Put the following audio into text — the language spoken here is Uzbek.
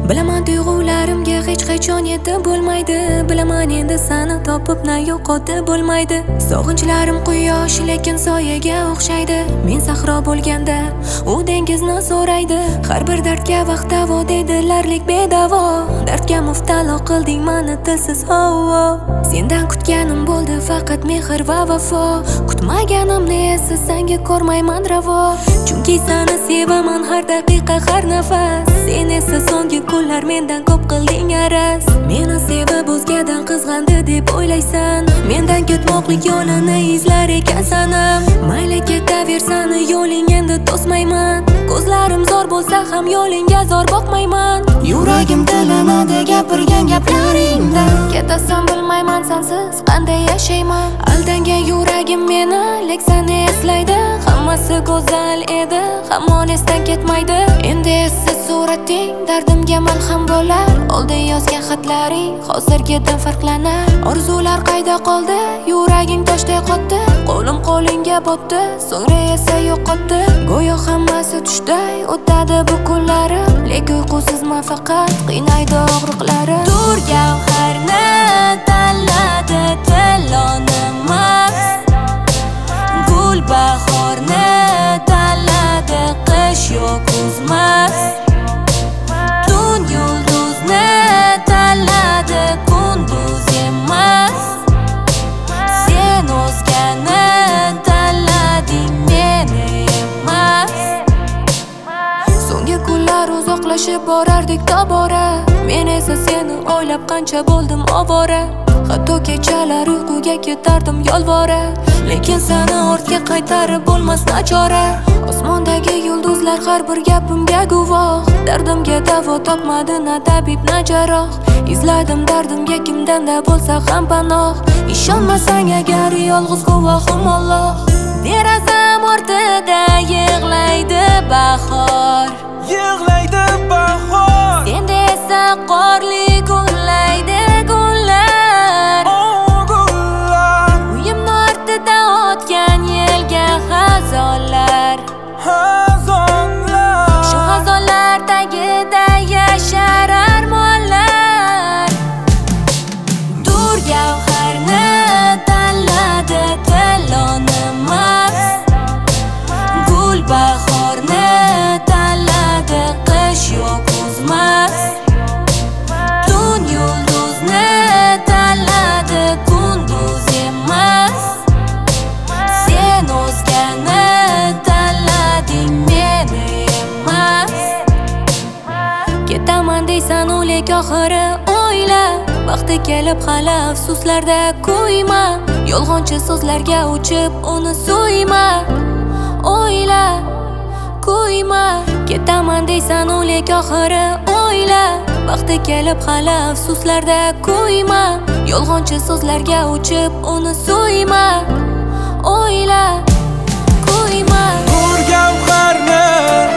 Bilaman tuyg'ularimga hech qachon yetib bo'lmaydi. Bilaman endi seni topib na yo'qotib bo'lmaydi. Sog'inchlarim quyosh lekin soyaga o'xshaydi. Men sahro bo'lganda u dengizni so'raydi. Har bir dardga vaqt davo deydilarlik bedavo. Dardga muftalo qilding meni tilsiz havo. Sendan kutganim bo'ldi faqat mehr va vafo. Kutmaganimni esa senga ko'rmayman ravo. Chunki seni sevaman har daqiqa har nafas. Sen esa so'nggi kunlar mendan ko'p qilding araz. Meni sevib o'zgadan qizg'andi deb o'ylaysan. Mendan ketmoqlik yo'lini izlar ekan sanam. Mayli ketaversan yo'ling endi to'smayman. Ko'zlarim zo'r bo'lsa ham yo'lingga zo'r boqmayman. Yuragim tilanadi gapirgan gaplaringdan. Ketasan bilmayman sensiz qanday yashayman. Aldangan yuragim meni lek seni eslaydi. Hammasi go'zal edi hamon esdan ketmaydi. Endi esa surating dardimga malham bo'lar. Oldin yozgan xatlaring hozirgidan farqlanar. Orzular qayda qoldi? Yuraging toshday qotdi. Qo'lim qo'lingga botdi, so'ngra esa yo'qotdi. Go'yo hammasi tushday o'tadi bu kunlarim. Lek uyqusizman faqat qiynaydi og'riqlarim. Dur gavharni tanladi tilonimiz. Gul bahorni tanladi qish yo'q kuzmas. Tun yulduzni tanladi kunduz emas. Sen o'zgani tanlading meni emas. So'nggi kunlar uzoqlashib borardik tobora. Men esa seni o'ylab qancha bo'ldim ovora. Hatto kechalar uyquga ketardim yolvora. Lekin seni ortga qaytarib bo'lmas nachora. Osmondagi yulduzlar har bir gapimga guvoh. Dardimga davo topmadi na tabib na jarroh. Izladim dardimga kimdanda bo'lsa ham panoh. Ishonmasang agar yolg'iz guvohim Alloh. Derazam ortida yig'laydi bahor. Yig'laydi bahor. Senda esa qorli gullaydi gullar. Gullar. Uyimni ortida o'tgan yelga xazonlar. Xazonlar. Shu xazonlar tagida yashar armonlar. Dur gavharni tanladi tilonimiz. Gul bahorni tanladi qish yo'q kuzmas. Tun yulduzni tanladi kunduz emas. Sen o'zgani tanlading meni emas. Ketaman deysan o'lik oxiri o'yla. Vaqti kelib hali afsuslarda kuyma. Yolg'onchi so'zlarga uchib uni suyma. O'yla, kuyma. Ketaman deysan o'lik oxiri o'yla. Vaqti kelib hali afsuslarda kuyma. Yolg'onchi so'zlarga uchib uni suyma. O'yla, kuyma. Dur gavharni